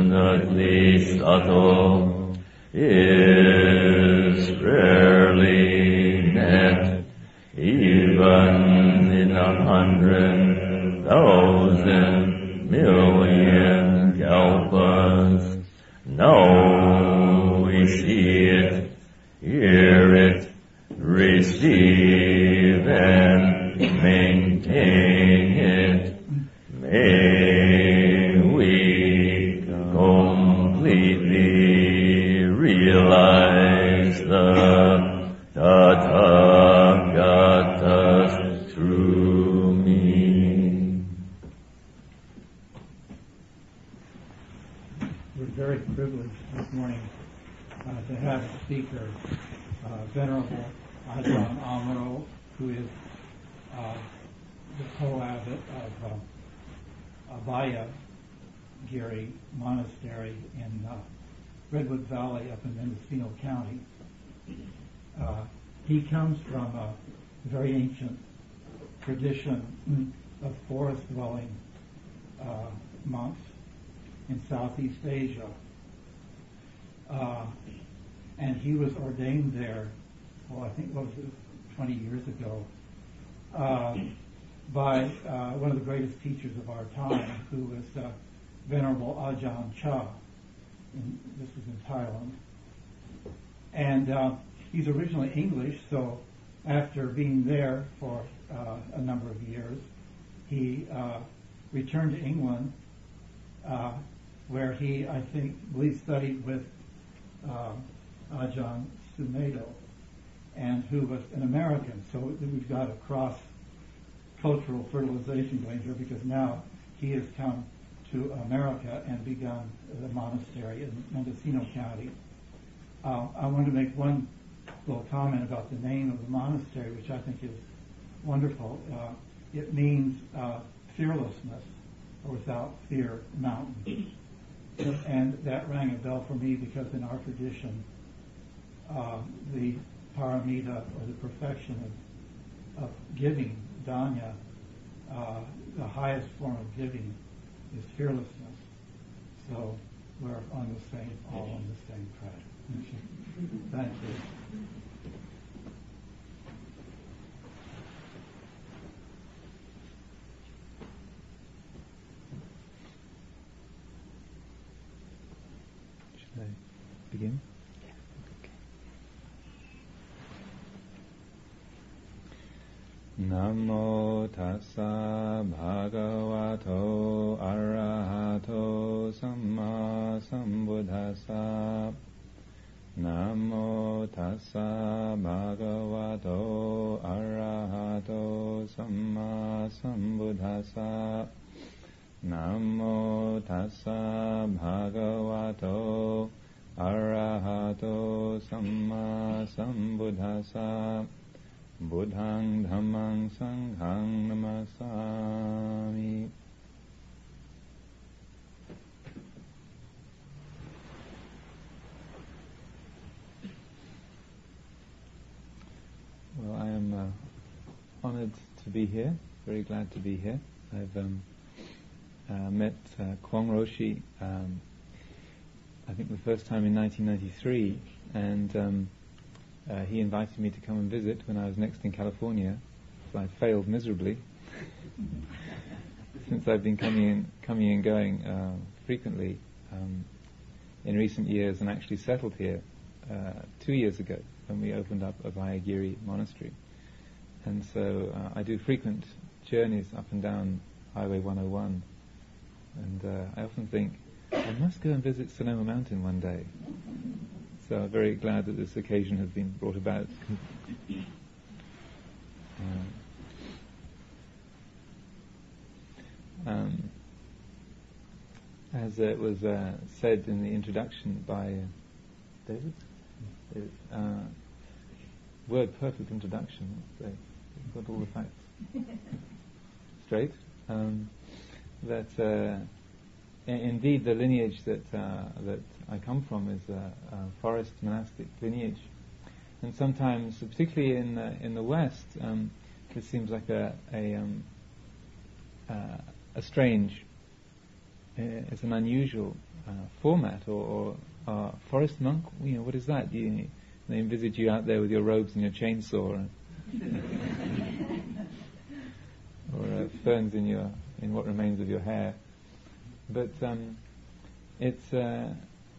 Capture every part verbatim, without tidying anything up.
abundantly subtle is rarely met, even in a hundred thousand million kalpas. Now we see it, hear it, receive and maintain it. May we completely realize the Tathagata's true meaning. We're very privileged this morning uh, to have a speaker, uh, Venerable Ajahn Amaro, who is uh, the co-abbot of uh, Abhaya Giri Monastery in uh, Redwood Valley up in Mendocino County. Uh, he comes from a very ancient tradition of forest-dwelling uh, monks in Southeast Asia. Uh, and he was ordained there, well, I think, what was it, twenty years ago, uh, by uh, one of the greatest teachers of our time, who was uh, Venerable Ajahn Chah. In, this was in Thailand. And uh, he's originally English, so after being there for uh, a number of years, he uh, returned to England, uh, where he, I think, believe studied with uh, Ajahn Sumedho, and who was an American. So we've got a cross-cultural fertilization going here, because now he has come to America and begun the monastery in Mendocino County. Uh, I want to make one little comment about the name of the monastery, which I think is wonderful. Uh, it means uh, fearlessness, or without fear, mountain. And that rang a bell for me, because in our tradition, uh, the paramita, or the perfection of, of giving, danya, uh, the highest form of giving is fearlessness. So we're on the same, all on the same track. Thank you. Should I begin? Namo tassa bhagavato arahato samma sambuddhassa. Namo tassa bhagavato arahato samma sambuddhassa. Namo tassa bhagavato arahato samma sambuddhassa. Buddhang dhammang sanghang namasami. Well, I am uh, honored to be here, very glad to be here. I've um, uh, met uh, Kwong Roshi, um, I think the first time in nineteen ninety-three, and um, Uh, he invited me to come and visit when I was next in California, so I failed miserably. Since I've been coming in, coming and going uh, frequently um, in recent years, and actually settled here uh, two years ago when we opened up Abhaya Giri Monastery. And so uh, I do frequent journeys up and down Highway one oh one, and uh, I often think, I must go and visit Sonoma Mountain one day. So I'm very glad that this occasion has been brought about. uh, um, as it was uh, said in the introduction by uh, David, David uh, word perfect introduction. Say, got all the facts straight. Um, that. Uh, Indeed, the lineage that uh, that I come from is a, a forest monastic lineage, and sometimes, particularly in the, in the West, um, this seems like a a, um, uh, a strange uh, is an unusual uh, format, or, or uh, forest monk. You know, what is that? Do you, they envisage you out there with your robes and your chainsaw, and or uh, ferns in your in what remains of your hair. But um, it's uh,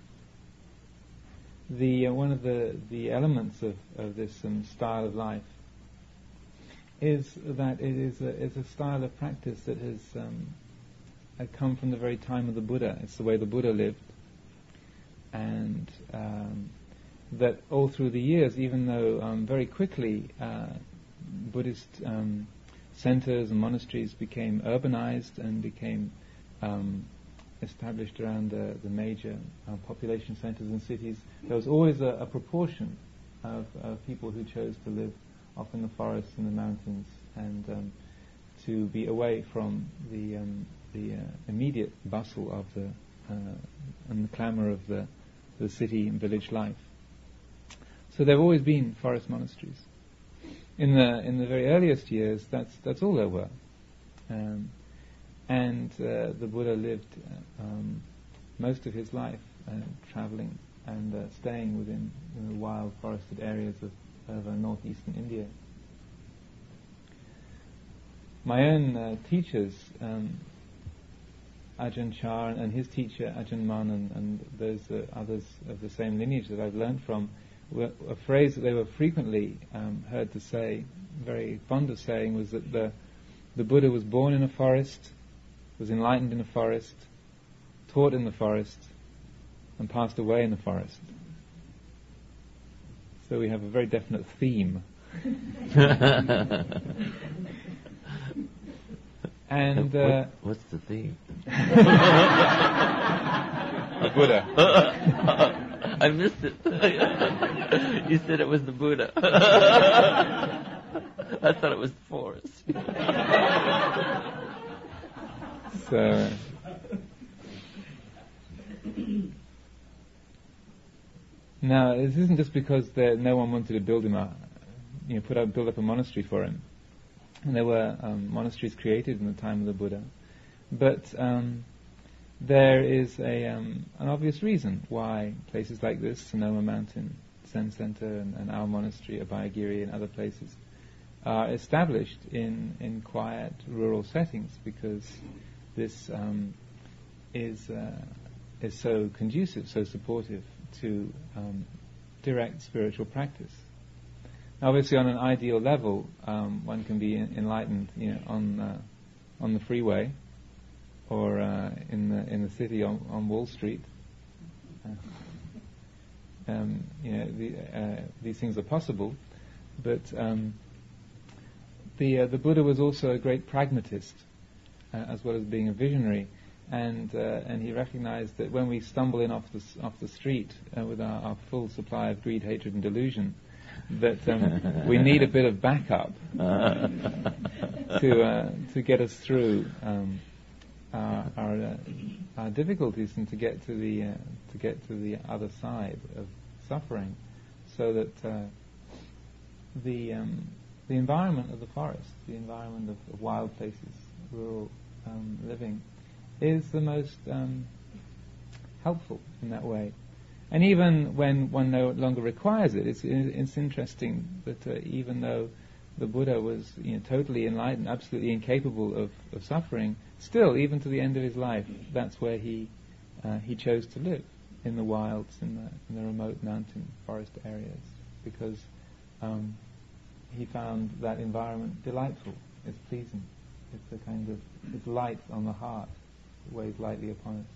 the uh, one of the the elements of of this um, style of life is that it is a, is a style of practice that has um, had come from the very time of the Buddha. It's the way the Buddha lived, and um, that all through the years, even though um, very quickly uh, Buddhist um, centers and monasteries became urbanized and became um, established around the, the major uh, population centers and cities, there was always a, a proportion of, of people who chose to live off in the forests and the mountains, and um, to be away from the um, the uh, immediate bustle of the uh, and the clamour of the the city and village life. So there have always been forest monasteries. In the in the very earliest years, that's that's all there were, um, and uh, the Buddha lived uh, um, most of his life uh, travelling and uh, staying within you know, wild forested areas of of uh, northeastern India. My own uh, teachers, um, Ajahn Chah and his teacher Ajahn Mun, and, and those uh, others of the same lineage that I've learned from, were a phrase that they were frequently um, heard to say, very fond of saying, was that the the Buddha was born in a forest, was enlightened in a forest, taught in the forest, and passed away in the forest. So we have a very definite theme. And uh, what, what's the theme? The Buddha. I missed it. You said it was the Buddha. I thought it was the forest. So. Now, this isn't just because there, no one wanted to build him a, you know, put up, build up a monastery for him. And there were um, monasteries created in the time of the Buddha, but um, there is a um, an obvious reason why places like this, Sonoma Mountain Zen Center, and, and our monastery, Abhayagiri, and other places, are established in in quiet rural settings, because this um, is uh, is so conducive, so supportive to um, direct spiritual practice. Now, obviously, on an ideal level, um, one can be in, enlightened, you know, on uh, on the freeway, or uh, in the in the city on, on Wall Street. Uh, um, you know, the, uh, these things are possible, but um, the uh, the Buddha was also a great pragmatist, uh, as well as being a visionary. And uh, and he recognized that when we stumble in off the off the street uh, with our, our full supply of greed, hatred, and delusion, that um, we need a bit of backup to uh, to get us through um, our our, uh, our difficulties, and to get to the uh, to get to the other side of suffering, so that uh, the um, the environment of the forest, the environment of, of wild places, rural um, living, is the most um, helpful in that way. And even when one no longer requires it, it's, it's interesting that uh, even though the Buddha was you know, totally enlightened, absolutely incapable of, of suffering, still, even to the end of his life, that's where he uh, he chose to live, in the wilds, in the, in the remote mountain forest areas, because um, he found that environment delightful, it's pleasing, it's a kind of, it's light on the heart, weighs lightly upon us.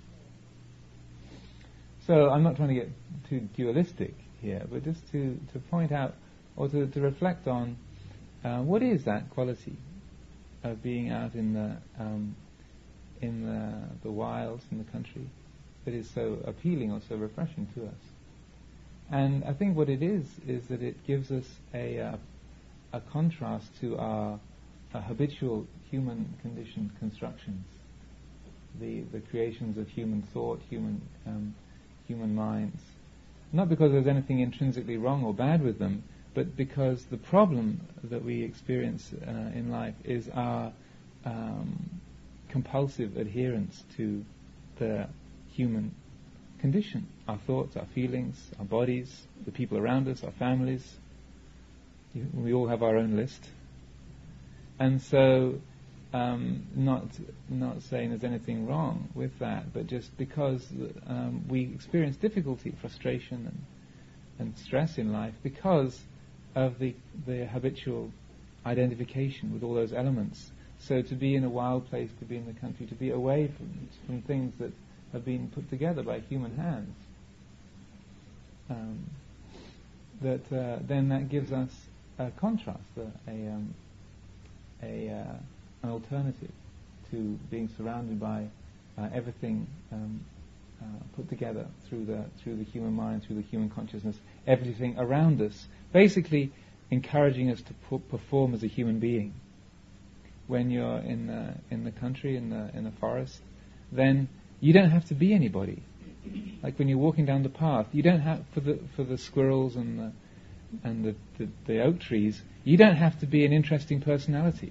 So I'm not trying to get too dualistic here, but just to, to point out, or to, to reflect on uh, what is that quality of being out in the um, in the, the wilds, in the country, that is so appealing or so refreshing to us. And I think what it is is that it gives us a uh, a contrast to our uh, habitual human conditioned constructions, the the creations of human thought, human um, human minds. Not because there's anything intrinsically wrong or bad with them, but because the problem that we experience uh, in life is our um, compulsive adherence to the human condition, our thoughts, our feelings, our bodies, the people around us, our families. You, we all have our own list. And so, um, not not saying there's anything wrong with that, but just because um, we experience difficulty, frustration, and, and stress in life because of the the habitual identification with all those elements. So to be in a wild place, to be in the country, to be away from from things that have been put together by human hands, um, that uh, then that gives us a contrast, a, a, um, a uh, an alternative to being surrounded by uh, everything um, uh, put together through the through the human mind, through the human consciousness, everything around us, basically encouraging us to p- perform as a human being. When you're in the, in the country, in the in the forest, then you don't have to be anybody. Like when you're walking down the path, you don't have for the for the squirrels and the and the, the, the oak trees, you don't have to be an interesting personality.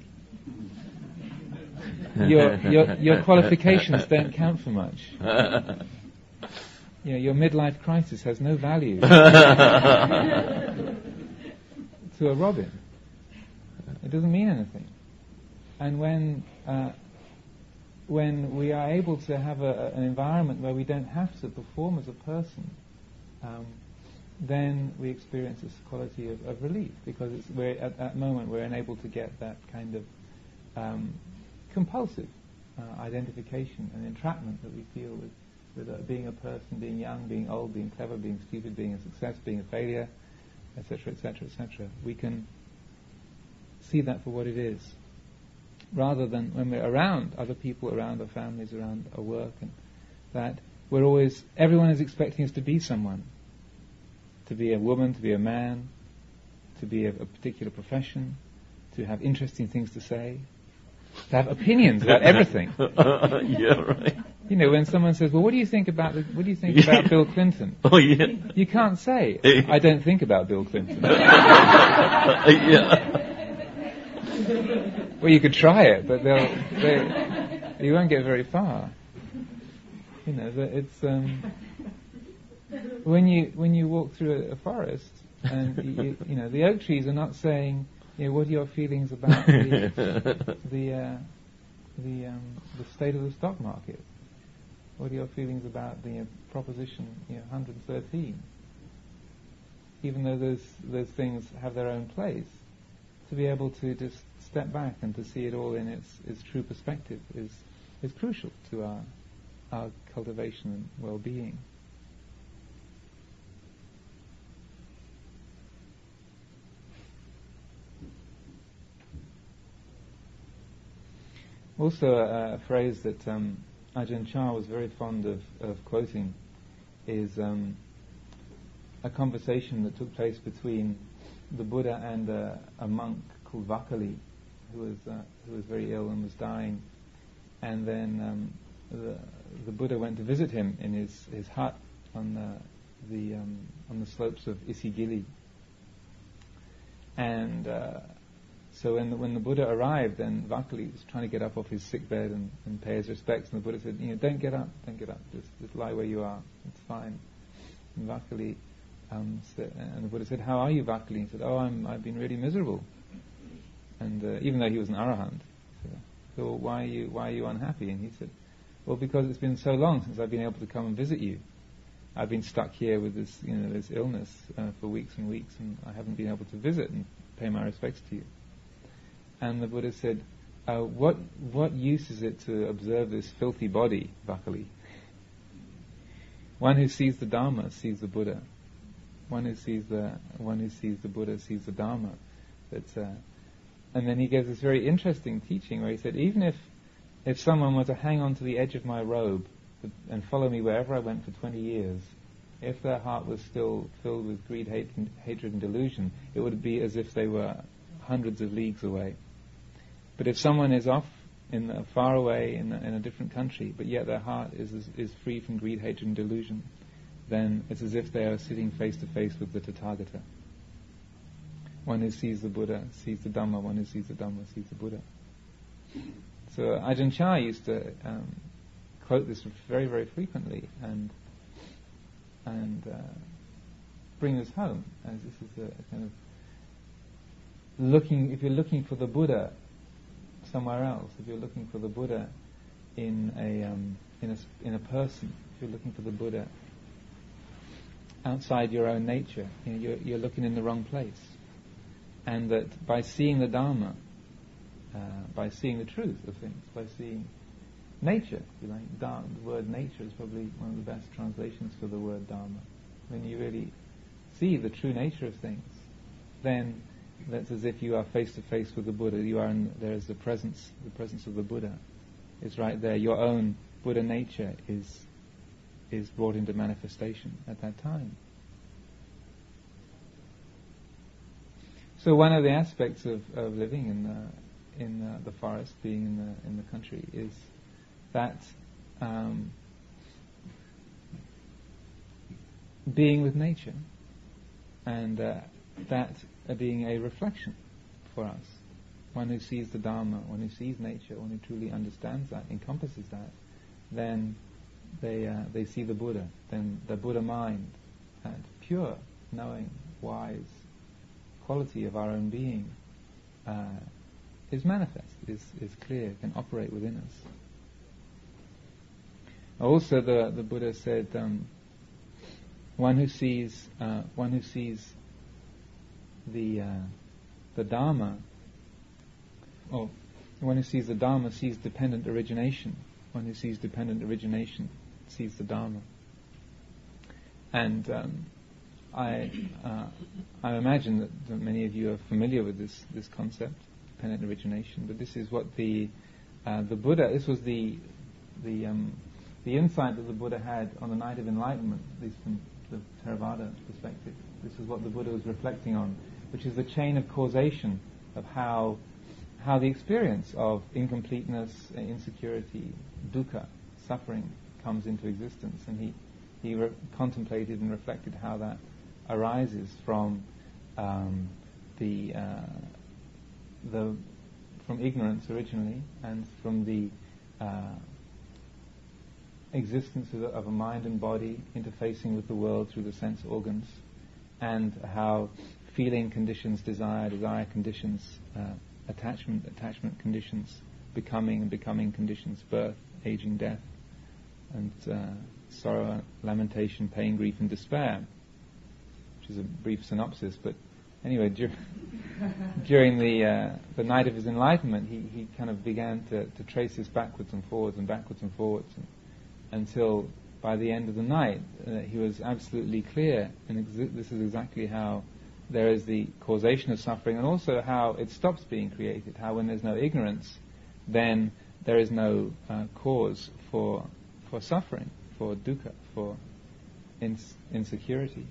Your your your qualifications don't count for much. You know, your midlife crisis has no value to a robin. It doesn't mean anything. And when uh, when we are able to have a, an environment where we don't have to perform as a person, um, then we experience this quality of, of relief, because it's, we're at that moment we're unable to get that kind of um, compulsive uh, identification and entrapment that we feel with, with uh, being a person, being young, being old, being clever, being stupid, being a success, being a failure, et cetera, et cetera, et cetera. We can see that for what it is, rather than when we're around other people, around our families, around our work, and that we're always, everyone is expecting us to be someone, to be a woman, to be a man, to be a, a particular profession, to have interesting things to say, to have opinions about everything. Yeah, right. You know, when someone says, "Well, what do you think about the, what do you think yeah. about Bill Clinton?" Oh yeah. You can't say, "I don't think about Bill Clinton." Yeah. Well, you could try it, but they'll, they, you won't get very far. You know, it's um, when you when you walk through a, a forest, and you, you know the oak trees are not saying, you know, what are your feelings about the the uh, the, um, the state of the stock market? What are your feelings about the uh, proposition, you know, one hundred thirteen? Even though those those things have their own place, to be able to just step back and to see it all in its, its true perspective is is crucial to our our cultivation and well-being. Also, a, a phrase that um, Ajahn Chah was very fond of, of quoting is um, a conversation that took place between the Buddha and a, a monk called Vakali, who was uh, who was very ill and was dying, and then um, the the Buddha went to visit him in his, his hut on the the um, on the slopes of Isigili, and uh, so when the, when the Buddha arrived, then Vakali was trying to get up off his sick bed and, and pay his respects, and the Buddha said, you know, don't get up, don't get up, just just lie where you are, it's fine. And Vakali um, said, and the Buddha said, how are you, Vakali? He said, oh, I'm I've been really miserable. And uh, even though he was an arahant, he said, so why are you why are you unhappy? And he said, well, because it's been so long since I've been able to come and visit you. I've been stuck here with this, you know, this illness uh, for weeks and weeks, and I haven't been able to visit and pay my respects to you. And the Buddha said, uh, what what use is it to observe this filthy body, Vakali? One who sees the Dharma sees the Buddha. One who sees the one who sees the Buddha sees the Dharma. That's uh, and then he gives this very interesting teaching where he said, even if if someone were to hang on to the edge of my robe and follow me wherever I went for twenty years, if their heart was still filled with greed, hate, and, hatred and delusion, it would be as if they were hundreds of leagues away. But if someone is off, in the, far away in, the, in a different country, but yet their heart is, is is free from greed, hatred and delusion, then it's as if they are sitting face to face with the Tathagata. One who sees the Buddha sees the Dhamma, one who sees the Dhamma sees the Buddha. So Ajahn Chah used to um, quote this very, very frequently and and uh, bring this home, as this is a, a kind of looking. If you're looking for the Buddha somewhere else, if you're looking for the Buddha in a um, in a in a person, if you're looking for the Buddha outside your own nature, you know, you're, you're looking in the wrong place. And that by seeing the Dharma, uh, by seeing the truth of things, by seeing nature, if you like, Dharma, the word nature is probably one of the best translations for the word Dharma. When you really see the true nature of things, then that's as if you are face to face with the Buddha. You are in, there is the presence, the presence of the Buddha is right there. Your own Buddha nature is is brought into manifestation at that time. So one of the aspects of, of living in the, in the, the forest, being in the in the country, is that um, being with nature, and uh, that uh, being a reflection for us. One who sees the Dharma, one who sees nature, one who truly understands that, encompasses that, then they uh, they see the Buddha. Then the Buddha mind, that pure, knowing, wise quality of our own being uh, is manifest, is is clear, can operate within us. Also, the the Buddha said, um, one who sees uh, one who sees the uh, the Dharma, or one who sees the Dharma sees dependent origination. One who sees dependent origination sees the Dharma. And um, I uh, I imagine that, that many of you are familiar with this this concept, dependent origination. But this is what the uh, the Buddha. This was the the um, the insight that the Buddha had on the night of enlightenment, at least from the Theravada perspective. This is what the Buddha was reflecting on, which is the chain of causation of how how the experience of incompleteness, insecurity, dukkha, suffering, comes into existence. And he he re- contemplated and reflected how that arises from um, the uh, the from ignorance originally, and from the uh, existence of, the, of a mind and body interfacing with the world through the sense organs, and how feeling conditions, desire, desire conditions, uh, attachment, attachment conditions, becoming and becoming conditions, birth, aging, death, and uh, sorrow, lamentation, pain, grief, and despair, which is a brief synopsis. But anyway, dur- during the uh, the night of his enlightenment, he, he kind of began to, to trace this backwards and forwards and backwards and forwards, and, until by the end of the night uh, he was absolutely clear, and exi- this is exactly how there is the causation of suffering, and also how it stops being created, how when there's no ignorance, then there is no uh, cause for for suffering, for dukkha, for ins- insecurity.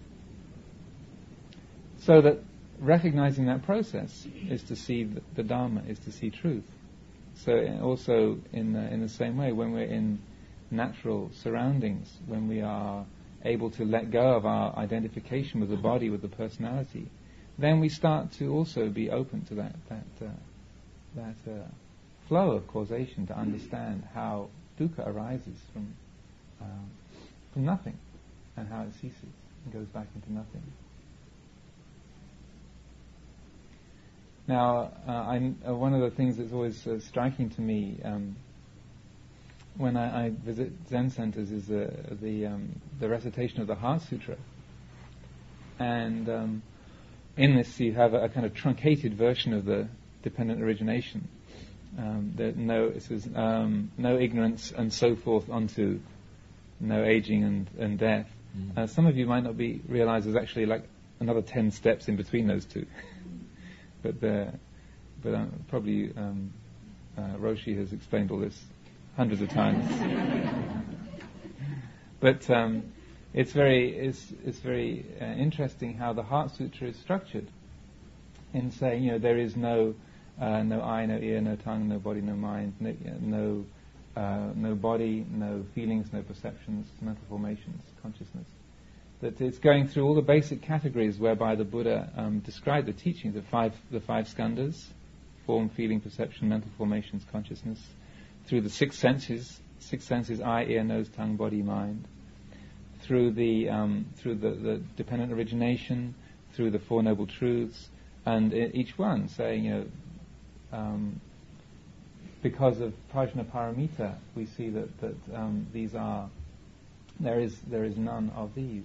So that recognizing that process is to see the, the Dharma, is to see truth. So also in the, in the same way, when we're in natural surroundings, when we are able to let go of our identification with the body, with the personality, then we start to also be open to that that uh, that uh, flow of causation, to understand how dukkha arises from um, from nothing, and how it ceases and goes back into nothing. Now, uh, I'm, uh, one of the things that's always uh, striking to me um, when I, I visit Zen centers is the the, um, the recitation of the Heart Sutra. And um, in this you have a, a kind of truncated version of the dependent origination. Um, that no, it says um, no ignorance and so forth onto no aging and, and death. Mm. Uh, some of you might not be realize there's actually like another ten steps in between those two. but the, but um, probably um, uh, Roshi has explained all this hundreds of times. But um, it's very it's it's very uh, interesting how the Heart Sutra is structured, in saying, you know, there is no uh, no eye, no ear, no tongue, no body, no mind, no no, uh, no body, no feelings, no perceptions, mental formations, consciousness. That it's going through all the basic categories whereby the Buddha um, described the teachings, the five the five skandhas: form, feeling, perception, mental formations, consciousness, through the six senses, six senses, eye, ear, nose, tongue, body, mind, through the um, through the, the dependent origination, through the Four Noble Truths, and I- each one saying, you know, um, because of Prajna Paramita, we see that that um, these are there is there is none of these.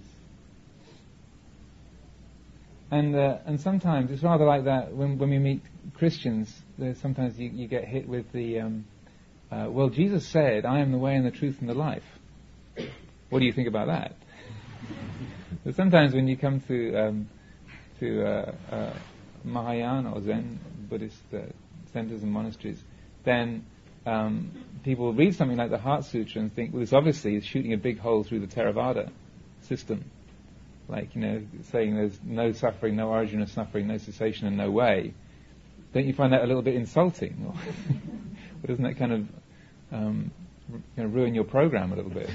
And uh, and sometimes it's rather like that when when we meet Christians. Sometimes you, you get hit with the um, uh, well, Jesus said, "I am the way and the truth and the life." What do you think about that? But sometimes when you come to um, to uh, uh, Mahayana or Zen Buddhist uh, centers and monasteries, then um, people read something like the Heart Sutra and think, well, this obviously is shooting a big hole through the Theravada system. Like, you know, saying there's no suffering, no origin of suffering, no cessation and no way. Don't you find that a little bit insulting? Or, or doesn't that kind of um, r- you know, ruin your program a little bit?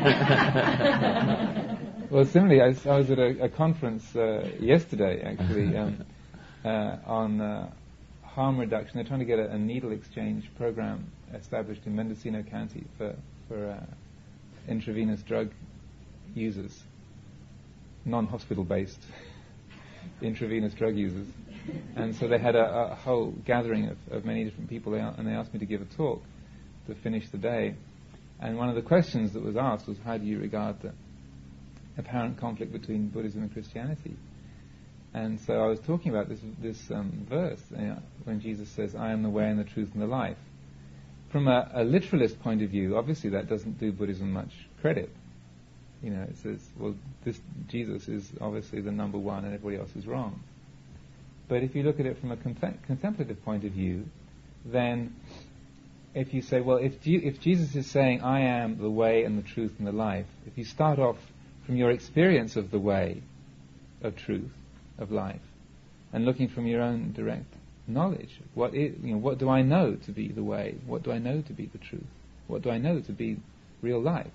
Well, similarly, I was, I was at a, a conference uh, yesterday, actually, um, uh, on uh, harm reduction. They're trying to get a, a needle exchange program established in Mendocino County for, for uh, intravenous drug users, non-hospital-based intravenous drug users. And so they had a, a whole gathering of, of many different people, they, and they asked me to give a talk to finish the day. And one of the questions that was asked was, how do you regard the apparent conflict between Buddhism and Christianity? And so I was talking about this this um, verse, you know, when Jesus says, "I am the way and the truth and the life." From a, a literalist point of view, obviously that doesn't do Buddhism much credit. You know, it says, well, this Jesus is obviously the number one and everybody else is wrong. But if you look at it from a contem- contemplative point of view, then if you say, well, if, G- if Jesus is saying, "I am the way and the truth and the life," if you start off from your experience of the way, of truth, of life, and looking from your own direct knowledge, what is, you know, what do I know to be the way? What do I know to be the truth? What do I know to be real life?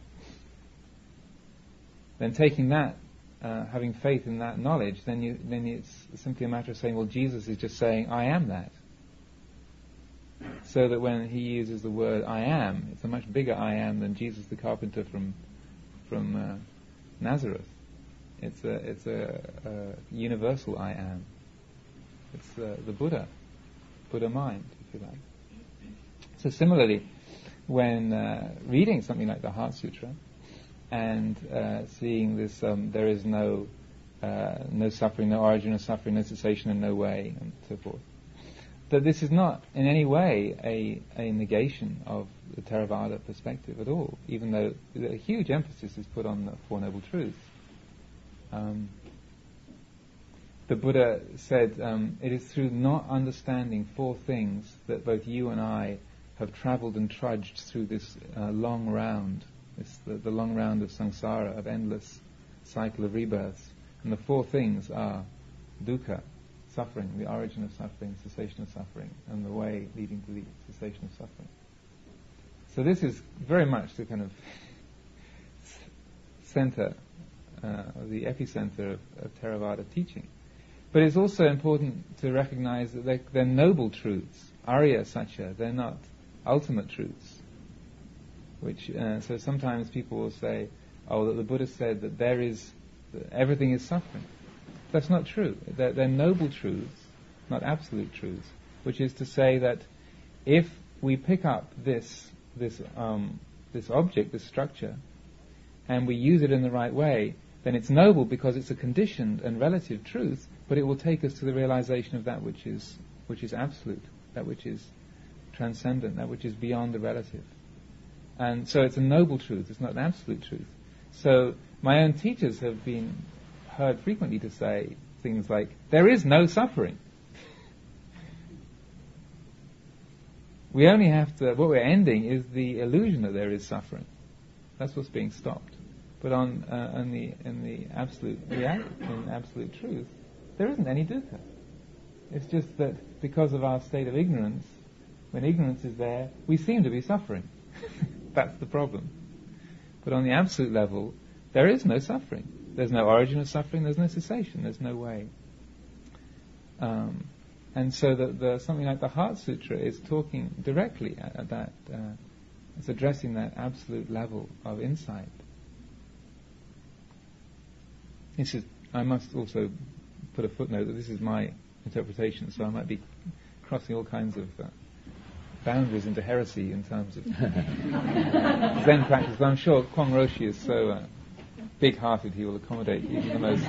Then taking that, uh, having faith in that knowledge, then you, then it's simply a matter of saying, well, Jesus is just saying, "I am that." So that when he uses the word "I am," it's a much bigger "I am" than Jesus the carpenter from from uh, Nazareth. It's a it's a, a universal "I am." It's uh, the Buddha, Buddha mind, if you like. So similarly, when uh, reading something like the Heart Sutra and uh, seeing this, um, there is no uh, no suffering, no origin of suffering, no cessation and no way, and so forth, that this is not in any way a, a negation of the Theravada perspective at all, even though a huge emphasis is put on the Four Noble Truths. Um, the Buddha said, um, it is through not understanding four things that both you and I have travelled and trudged through this uh, long round, this, the, the long round of samsara, of endless cycle of rebirths. And the four things are dukkha, suffering, the origin of suffering, cessation of suffering, and the way leading to the cessation of suffering. So this is very much the kind of center, uh, the epicenter of, of Theravada teaching. But it's also important to recognize that they're, they're noble truths, Arya Satya, they're not ultimate truths. Which uh, so sometimes people will say, oh, that the Buddha said that there is, that everything is suffering. That's not true. They're, they're noble truths, not absolute truths. Which is to say that if we pick up this this um, this object, this structure, and we use it in the right way, then it's noble because it's a conditioned and relative truth, but it will take us to the realization of that which is which is absolute, that which is transcendent, that which is beyond the relative. And so it's a noble truth, it's not an absolute truth. So my own teachers have been heard frequently to say things like, there is no suffering. We only have to, what we're ending is the illusion that there is suffering. That's what's being stopped. But on, uh, in the in the absolute reality, in absolute truth, there isn't any dukkha. It's just that because of our state of ignorance, when ignorance is there, we seem to be suffering. That's the problem. But on the absolute level, there is no suffering. There's no origin of suffering, there's no cessation, there's no way. Um, and so the, the, something like the Heart Sutra is talking directly at, at that uh, It's addressing that absolute level of insight. This is, I must also put a footnote that this is my interpretation, so I might be crossing all kinds of uh, boundaries into heresy in terms of Zen practice, but I'm sure Kwang Roshi is so uh, big-hearted he will accommodate even the most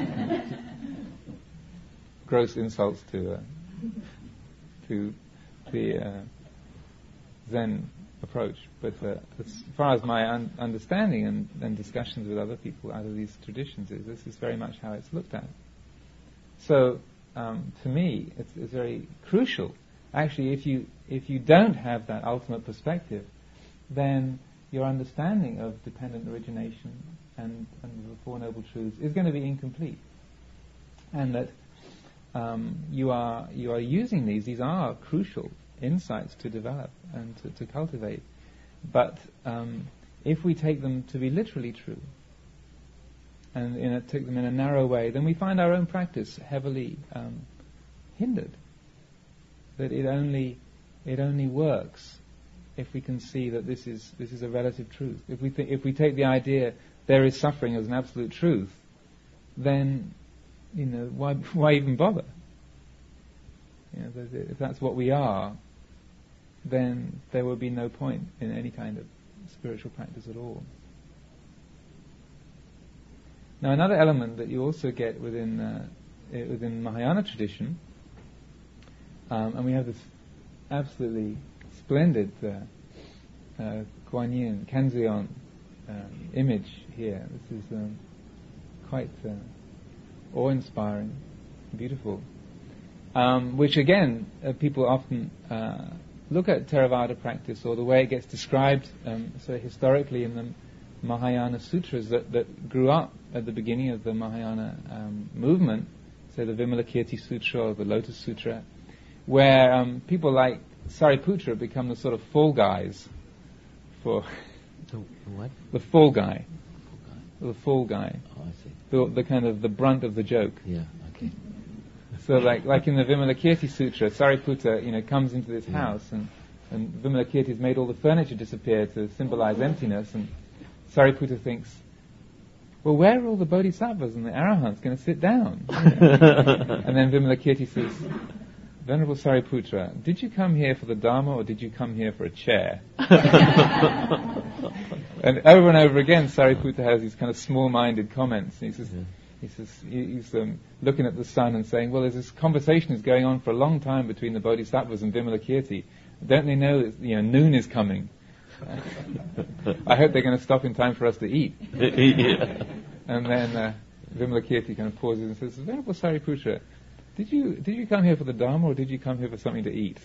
gross insults to uh, to the uh, Zen approach. But uh, as far as my un- understanding and, and discussions with other people out of these traditions is, this is very much how it's looked at. So, um, to me, it's, it's very crucial. Actually, if you if you don't have that ultimate perspective, then your understanding of dependent origination and, and the Four Noble Truths is going to be incomplete. And that um, you are you are using these; these are crucial insights to develop and to, to cultivate. But um, if we take them to be literally true, and in a, take them in a narrow way, then we find our own practice heavily um, hindered. That it only it only works if we can see that this is this is a relative truth. If we th- if we take the idea there is suffering as an absolute truth, then you know why why even bother? You know, if that's what we are, then there will be no point in any kind of spiritual practice at all. Now, another element that you also get within uh, within Mahayana tradition, um, and we have this absolutely splendid uh, uh, Kuan Yin, Kanzeon um, image here. This is um, quite uh, awe-inspiring, beautiful. Um, which again, uh, people often uh, look at Theravada practice, or the way it gets described, um, so historically in the Mahayana sutras that, that grew up at the beginning of the Mahayana um, movement, say the Vimalakirti Sutra or the Lotus Sutra, where um, people like Sariputra become the sort of fall guys for The what? the fall guy, Fall the fall guy, Oh, I see. the, the kind of the brunt of the joke. Yeah, okay. So, like like in the Vimalakirti Sutra, Sariputta, you know, comes into this Yeah. house, and and Vimalakirti has made all the furniture disappear to symbolize emptiness, and Sariputta thinks, well, where are all the bodhisattvas and the arahants going to sit down? And then Vimalakirti says, Venerable Sariputra, did you come here for the Dharma or did you come here for a chair? And over and over again, Sariputta has these kind of small-minded comments. And he says, Yeah. he says he's um, looking at the sun and saying, well, there's this conversation is going on for a long time between the bodhisattvas and Vimalakirti. Don't they know that you know noon is coming? I hope they're going to stop in time for us to eat. Yeah. And then uh, Vimalakirti kind of pauses and says, Venerable Sariputra, did you did you come here for the Dharma or did you come here for something to eat?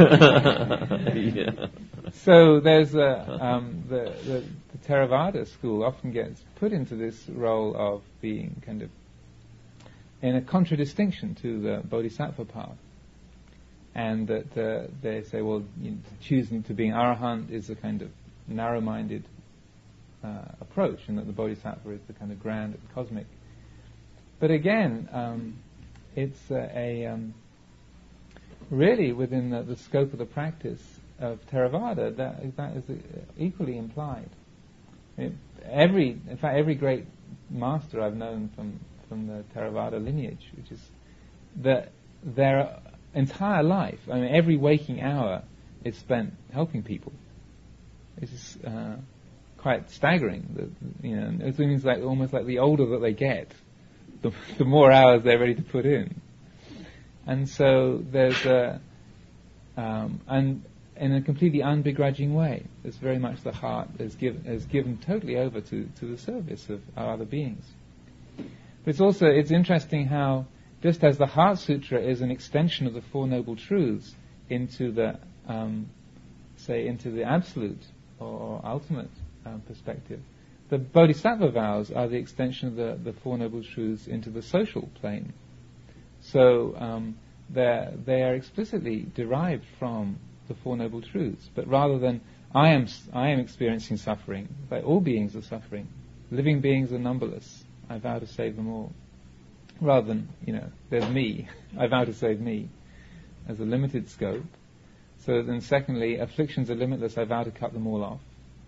Yeah. So there's a, um, the, the, the Theravada school often gets put into this role of being kind of in a contradistinction to the Bodhisattva path. And that uh, they say, well, you know, choosing to be an Arahant is a kind of narrow-minded uh, approach, and that the Bodhisattva is the kind of grand and cosmic. But again, um, it's uh, a um, really within the, the scope of the practice of Theravada that that is uh, equally implied. It, every, in fact, every great master I've known from from the Theravada lineage, which is that their entire life, I mean, every waking hour is spent helping people. It's uh, quite staggering. That, you know, it seems like almost like the older that they get, the, the more hours they're ready to put in. And so there's a, um, and in a completely unbegrudging way, it's very much the heart is given is given totally over to, to the service of our other beings. But it's also it's interesting how just as the Heart Sutra is an extension of the Four Noble Truths into the um, say into the absolute or, or ultimate um, perspective, the Bodhisattva vows are the extension of the, the Four Noble Truths into the social plane. So um, they they are explicitly derived from the Four Noble Truths. But rather than I am I am experiencing suffering, but all beings are suffering. Living beings are numberless. I vow to save them all. Rather than, you know, there's me, I vow to save me, as a limited scope. So then secondly, afflictions are limitless, I vow to cut them all off.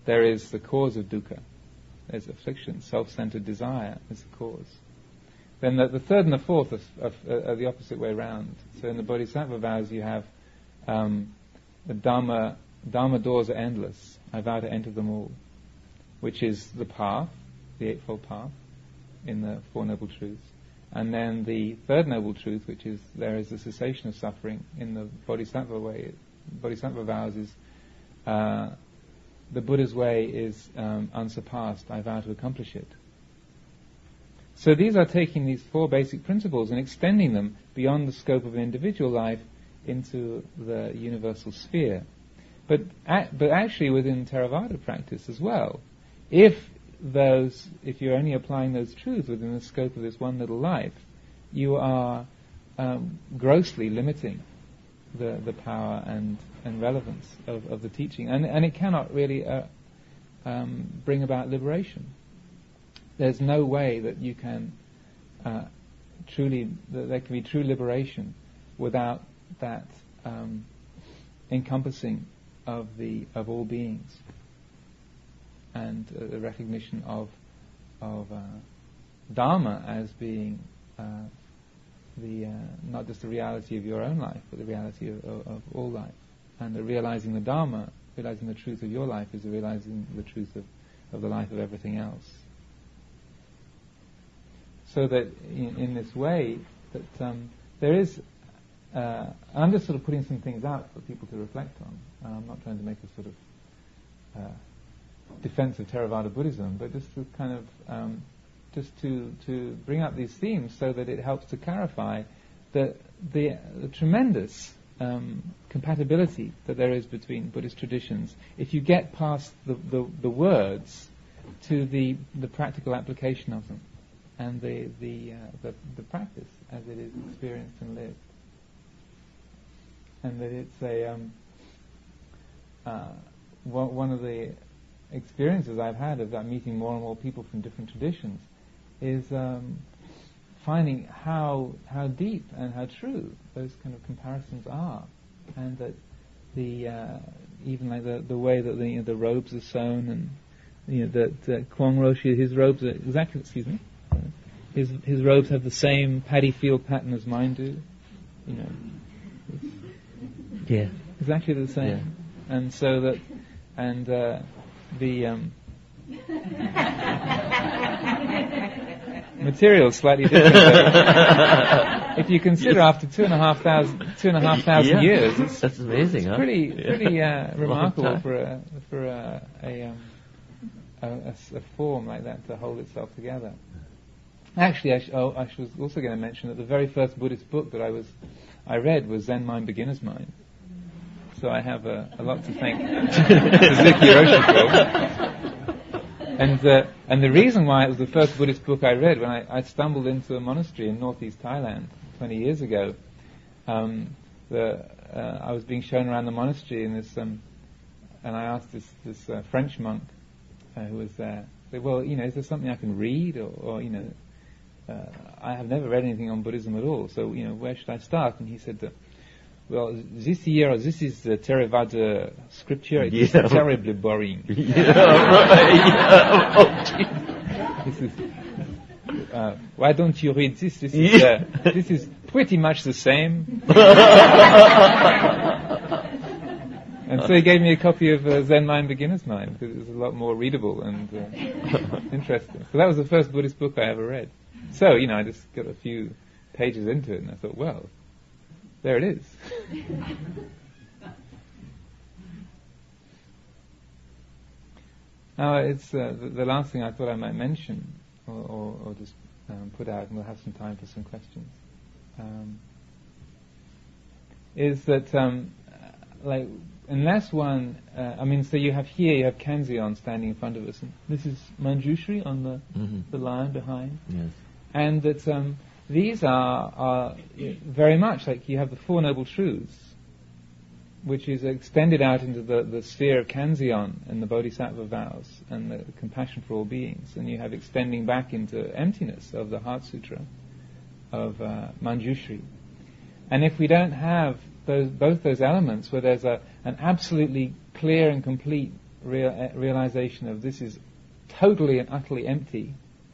there is the cause of dukkha. There's affliction, self-centered desire is the cause. Then the, the third and the fourth are, are, are the opposite way round. So in the Bodhisattva vows you have um, the Dharma, Dharma doors are endless. I vow to enter them all, which is the path, the Eightfold Path, in the Four Noble Truths. And then the third Noble Truth, which is there is the cessation of suffering in the Bodhisattva way. Bodhisattva vows is uh, the Buddha's way is um, unsurpassed. I vow to accomplish it. So these are taking these four basic principles and extending them beyond the scope of an individual life into the universal sphere. But a- but actually within Theravada practice as well, if those if you're only applying those truths within the scope of this one little life, you are um, grossly limiting the the power and, and relevance of, of the teaching, and and it cannot really uh, um, bring about liberation. There's no way that you can uh, truly that there can be true liberation without that um, encompassing of the of all beings and uh, the recognition of of uh, Dharma as being uh, the uh, not just the reality of your own life, but the reality of, of, of all life, and the realizing the Dharma, realizing the truth of your life, is the realizing the truth of, of the life of everything else. So that in, in this way, that um, there is, uh, I'm just sort of putting some things out for people to reflect on. Uh, I'm not trying to make a sort of uh, defense of Theravada Buddhism, but just to kind of um, just to to bring up these themes so that it helps to clarify the the, the tremendous um, compatibility that there is between Buddhist traditions. If you get past the, the, the words to the the practical application of them, and the the, uh, the the practice as it is experienced and lived, and that it's a um, uh, one, one of the experiences I've had of that meeting more and more people from different traditions is um, finding how how deep and how true those kind of comparisons are, and that the uh, even like the the way that the you know, the robes are sewn, and you know that uh, Kwong Roshi, his robes are exactly excuse me. His his robes have the same paddy field pattern as mine do, you know. Yeah. Exactly the same. Yeah. And so that, and uh, the um, material is slightly different. If you consider after two and a half thousand two and a half thousand Yeah. years, it's, That's amazing, it's huh? pretty Yeah. pretty uh, remarkable time. for a for a a, um, a, a s- a form like that to hold itself together. Actually, I, sh- oh, I was also going to mention that the very first Buddhist book that I was, I read was Zen Mind, Beginner's Mind. So I have a, a lot to thank Suzuki Roshi for. And uh, and the reason why it was the first Buddhist book I read, when I, I stumbled into a monastery in northeast Thailand twenty years ago, um, the, uh, I was being shown around the monastery, and this, um, and I asked this this uh, French monk uh, who was there, said, well, you know, is there something I can read, or, or you know. Uh, I have never read anything on Buddhism at all, so, you know, where should I start? And he said, uh, well, this here, this is the Theravada scripture, it is Yeah. terribly boring. Yeah, right. Yeah. Oh, geez. This is, uh, why don't you read this? This is, uh, this is pretty much the same. And so he gave me a copy of uh, Zen Mind, Beginner's Mind, because it was a lot more readable and uh, interesting. So that was the first Buddhist book I ever read. So, you know, I just got a few pages into it, and I thought, well, there it is. Now, it's uh, the, the last thing I thought I might mention, or, or, or just um, put out, and we'll have some time for some questions, um, is that, um, like, unless one, uh, I mean, so you have here, you have Kanzeon standing in front of us, and this is Manjushri on the, Mm-hmm. the line behind. Yes. And that um, these are, are very much like you have the Four Noble Truths, which is extended out into the, the sphere of Kanzeon and the Bodhisattva vows and the compassion for all beings. And you have extending back into emptiness of the Heart Sutra of uh, Manjushri. And if we don't have those, both those elements, where there's a, an absolutely clear and complete real, uh, realization of this is totally and utterly empty,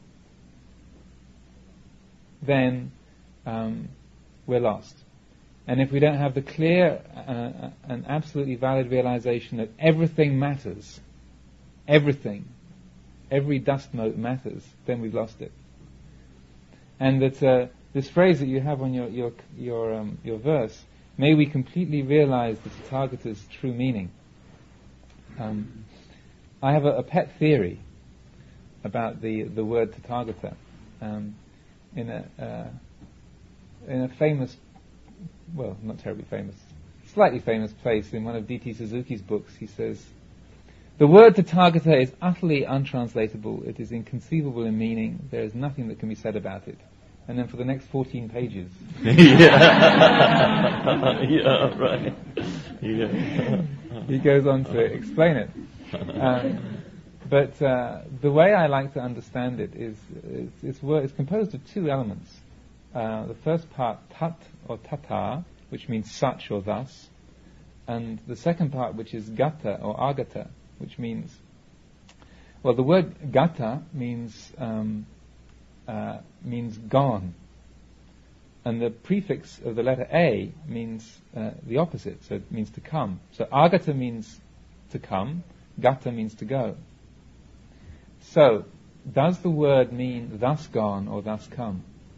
then um, we're lost. And if we don't have the clear uh, and absolutely valid realization that everything matters, everything, every dust mote matters, then we've lost it. And that uh, this phrase that you have on your your your, um, your verse, may we completely realize the Tathagata's true meaning. Um, I have a, a pet theory about the the word Tathagata. Um, in a uh, in a famous, well, not terribly famous, slightly famous place in one of D T Suzuki's books, he says, "The word Tathagata is utterly untranslatable. It is inconceivable in meaning. There is nothing that can be said about it." And then for the next fourteen pages, yeah, yeah, right. Yeah. he goes on to explain it. Um, but uh, the way I like to understand it is, it's, it's, word, it's composed of two elements. Uh, the first part, tat or tata, which means such or thus, and the second part, which is gata or agata, which means, well, the word gata means um, uh, means gone, and the prefix of the letter a means uh, the opposite, so it means to come. So agata means to come, gata means to go. So, does the word mean thus gone or thus come?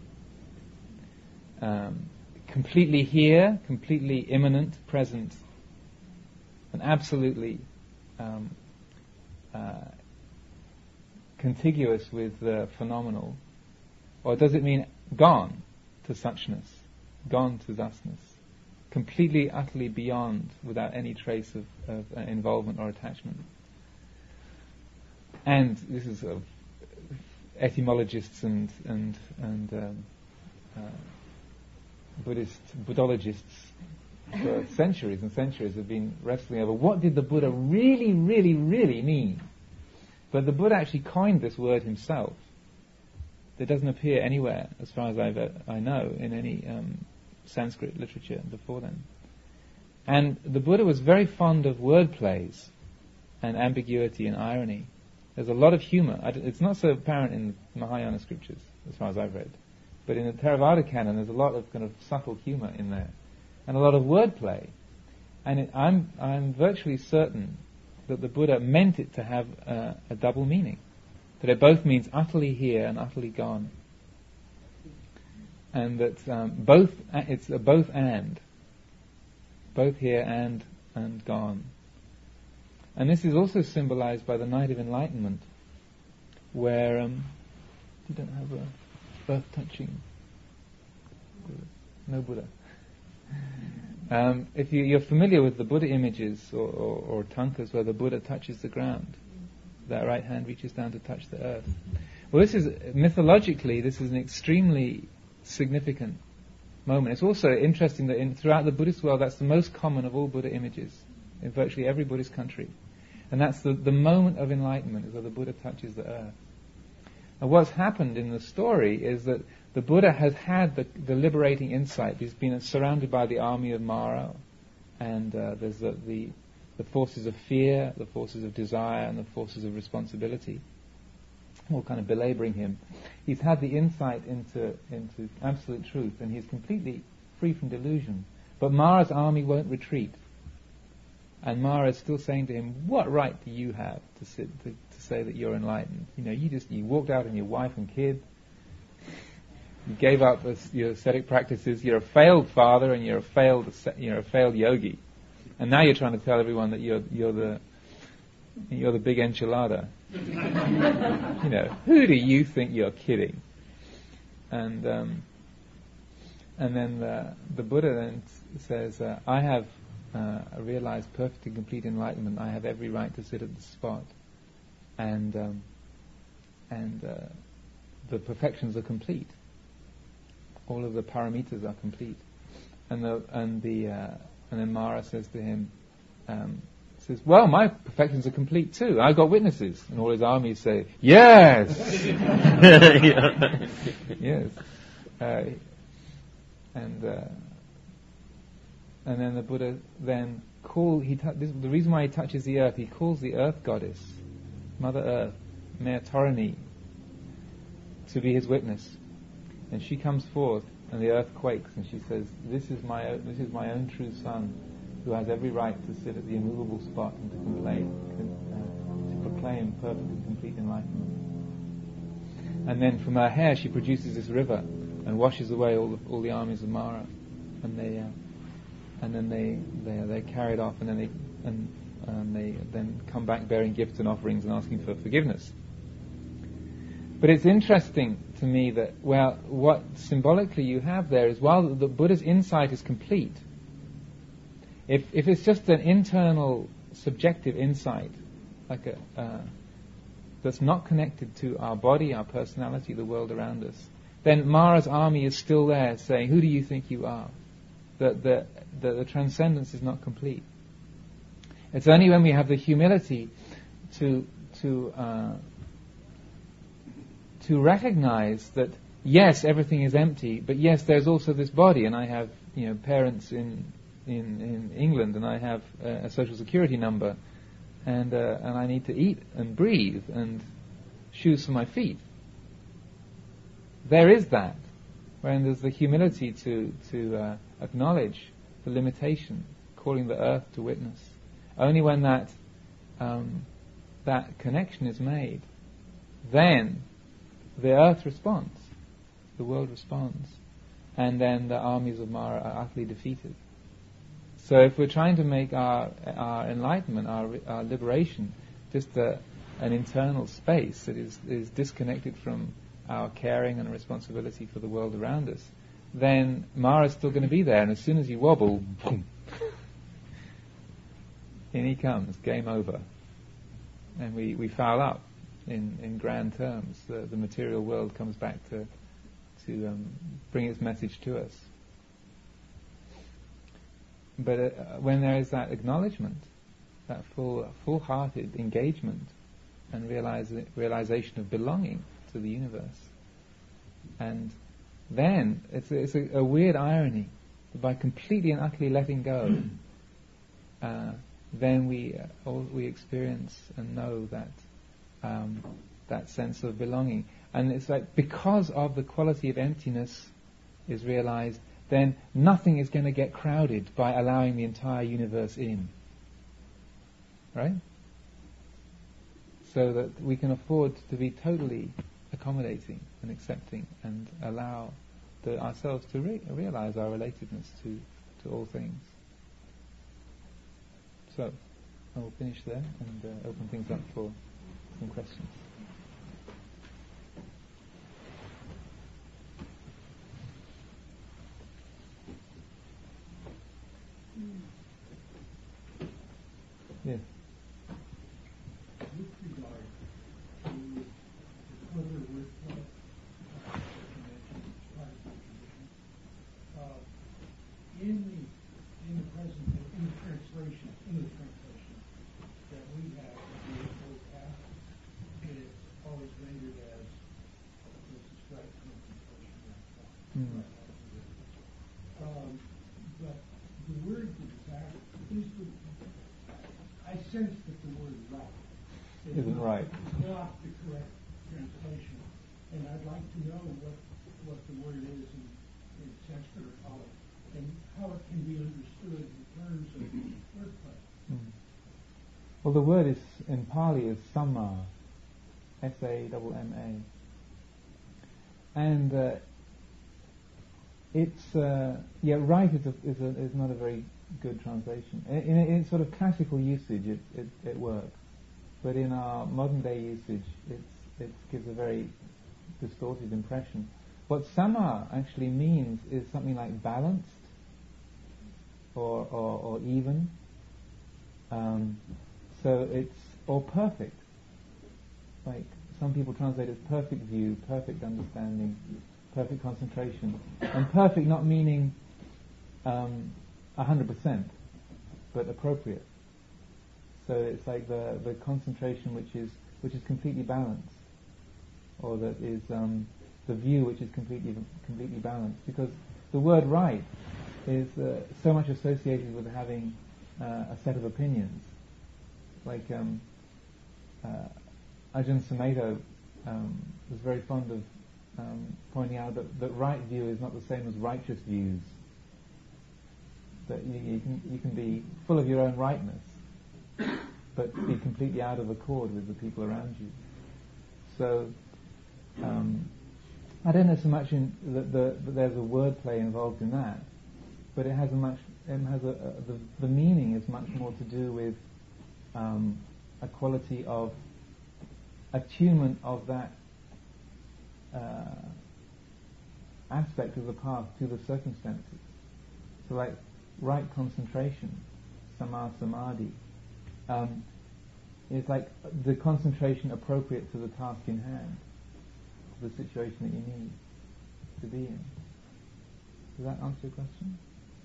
Um, completely here, completely imminent, present, and absolutely um, uh, contiguous with the phenomenal? Or does it mean gone to suchness, gone to thusness, completely, utterly beyond, without any trace of, of uh, involvement or attachment? And this is uh, etymologists and and and um, uh, Buddhist Buddhologists for centuries and centuries have been wrestling over what did the Buddha really, really, really mean. But the Buddha actually coined this word himself. It doesn't appear anywhere, as far as I've, uh, I know, in any um, Sanskrit literature before then. And the Buddha was very fond of word plays and ambiguity and irony. There's a lot of humor. It's not so apparent in Mahayana scriptures, as far as I've read. But in the Theravada canon, there's a lot of kind of subtle humor in there, and a lot of wordplay. And it, I'm I'm virtually certain that the Buddha meant it to have uh, a double meaning, that it both means utterly here and utterly gone, and that um, both uh, it's a both and, both here and and gone. And this is also symbolized by the Night of Enlightenment, where um, you don't have a earth-touching Buddha. No Buddha. Um, if you, you're familiar with the Buddha images or, or, or tankas where the Buddha touches the ground, that right hand reaches down to touch the earth. Well, this is, mythologically, this is an extremely significant moment. It's also interesting that in, throughout the Buddhist world, that's the most common of all Buddha images in virtually every Buddhist country. And that's the, the moment of enlightenment, is where the Buddha touches the earth. And what's happened in the story is that the Buddha has had the, the liberating insight. He's been surrounded by the army of Mara, and uh, there's the, the, the forces of fear, the forces of desire, and the forces of responsibility, all kind of belaboring him. He's had the insight into, into absolute truth, and he's completely free from delusion. But Mara's army won't retreat. And Mara is still saying to him, "What right do you have to sit to, to say that you're enlightened? You know, you just you walked out on your wife and kid. You gave up this, your ascetic practices. You're a failed father, and you're a failed you're a failed yogi. And now you're trying to tell everyone that you're you're the you're the big enchilada. You know, who do you think you're kidding?" And um, and then uh, the Buddha then says, uh, "I have." Uh, I realize perfect and complete enlightenment. I have every right to sit at the spot, and um, and uh, the perfections are complete. All of the paramitas are complete, and the and the uh, and then Mara says to him, um, says, "Well, my perfections are complete too. I got witnesses." And all his armies say, "Yes, yes," uh, and. Uh, And then the Buddha then call he t- this, the reason why he touches the earth, he calls the earth goddess, Mother Earth, Mea Torani, to be his witness, and she comes forth, and the earth quakes, and she says, "This is my own, this is my own true son, who has every right to sit at the immovable spot and to complain, uh, to proclaim perfect and complete enlightenment." And then from her hair, she produces this river and washes away all the, all the armies of Mara, and they, uh, and then they they they're carried off, and then they and, and they then come back bearing gifts and offerings and asking for forgiveness. But it's interesting to me that, well, what symbolically you have there is, while the Buddha's insight is complete, if if it's just an internal subjective insight, like a uh, that's not connected to our body, our personality, the world around us, then Mara's army is still there saying, "Who do you think you are?" That the, the the transcendence is not complete. It's only when we have the humility to to uh, to recognize that, yes, everything is empty, but yes, there's also this body, and I have, you know, parents in in, in England, and I have a, a social security number, and uh, and I need to eat and breathe and shoes for my feet. There is that, when there's the humility to to uh, acknowledge the limitation, calling the earth to witness. Only when that um, that connection is made, then the earth responds, the world responds, and then the armies of Mara are utterly defeated. So if we're trying to make our our enlightenment, our, our liberation, just a, an internal space that is, is disconnected from our caring and responsibility for the world around us, then Mara's still going to be there, and as soon as you wobble, boom, in he comes, game over. And we, we foul up in, in grand terms. The, the material world comes back to to um, bring its message to us. But uh, when there is that acknowledgement, that full, full-hearted engagement and realize, realization of belonging to the universe, and then it's a, it's a, a weird irony that by completely and utterly letting go, uh, then we uh, all, we experience and know that um, that sense of belonging. And it's like, because of the quality of emptiness is realized, then nothing is going to get crowded by allowing the entire universe in. Right? So that we can afford to be totally accommodating and accepting and allow the, ourselves to re- realize our relatedness to, to all things. So, I will finish there and uh, open things up for some questions. Yes. With regard to the further workflow, uh, in the in the present in the translation in the translation that we have of the Eightfold Path, it is always rendered as this is right contemplation. Mm. Um, but the word exact is the I sense that the word right is Isn't not, right. is not the correct translation, and I'd like to know what, what the word is in, in Sanskrit or Pali, and how it can be understood in terms of wordplay. Mm. Well, the word is in Pali is Samma, S A M M A, and uh, it's uh, yeah, right is a, is a, is not a very good translation. In, in, in sort of classical usage, it, it, it works, but in our modern day usage, it's, it gives a very distorted impression. What Sama actually means is something like balanced or or, or even. Um, so it's or perfect. Like some people translate as perfect view, perfect understanding, perfect concentration, and perfect not meaning um, a hundred percent, but appropriate. So it's like the the concentration which is which is completely balanced, or that is um, the view which is completely completely balanced. Because the word right is uh, so much associated with having uh, a set of opinions. Like um, uh, Ajahn Sumedho um, was very fond of um, pointing out that, that right view is not the same as righteous views. That you, you can you can be full of your own rightness, but be completely out of accord with the people around you. So um, I don't know so much in the, the, that there's a wordplay involved in that, but it has a much it has a, a the, the meaning is much more to do with um, a quality of attunement of that uh, aspect of the path to the circumstances. So like right concentration, sama samadhi, um, is like the concentration appropriate to the task in hand, the situation that you need to be in. Does that answer your question?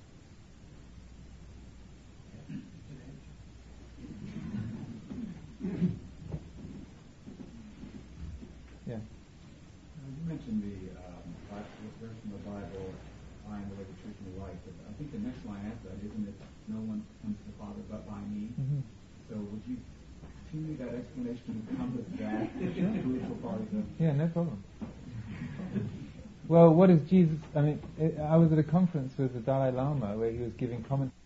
Yeah. You mentioned the um, verse from the Bible, I am the way, the truth, and the life. But I think the next line after that, isn't it, no one comes to the Father but by me? Mm-hmm. So would you continue that explanation to come with that spiritual part of it? Yeah, no problem. Well, what is Jesus? I mean, I was at a conference with the Dalai Lama where he was giving comments